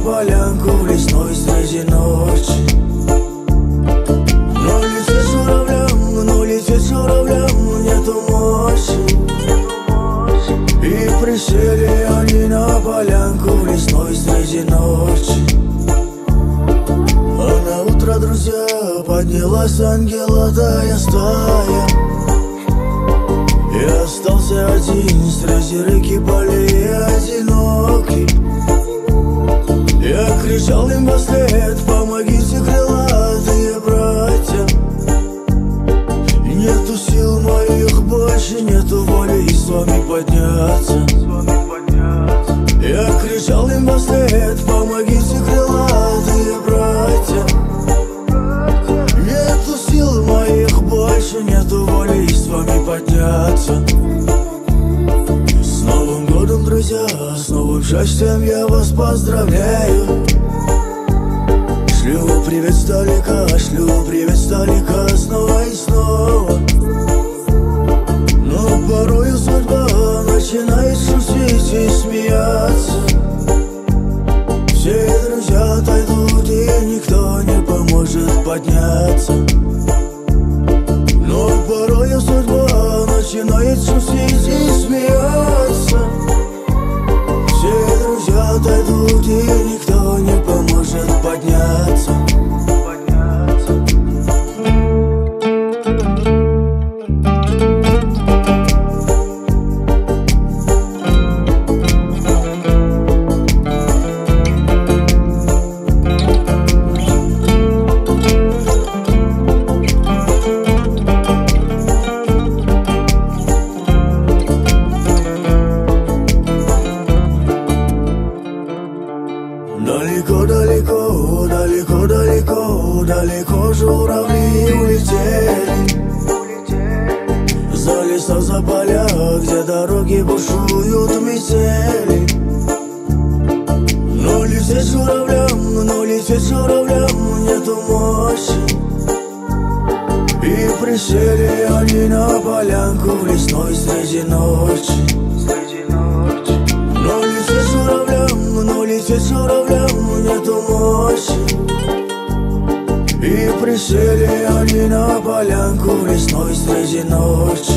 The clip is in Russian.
полянку в лесной среди ночи. Но лететь журавлям нету мочи. И присели они на полянку в лесной среди ночи. А на утро, друзья, поднялась ангелатая стая. И остался один среди реки полей одинокий. Я кричал им вслед: помогите, крылатые братья. Нету сил моих больше, нету воли с вами подняться. Я кричал им вслед: помогите, крылатые братья. Нету сил моих больше, нету воли с вами подняться. С Новым годом, друзья, с новым счастьем я вас поздравляю. Шлю привет сдалека, снова и снова. Но порою судьба начинает шутить и смеяться. Все друзья отойдут, и никто не поможет подняться. Но порою судьба начинает шутить и смеяться. Все друзья отойдут, и никто не поможет подняться. Далеко журавли улетели за леса, за поля, где дороги бушуют метели. Но лететь журавлям нету мочи. И присели они на полянку в лесной среди ночи. Но лететь журавлям нету мочи. И присели они на полянку в лесной среди ночи.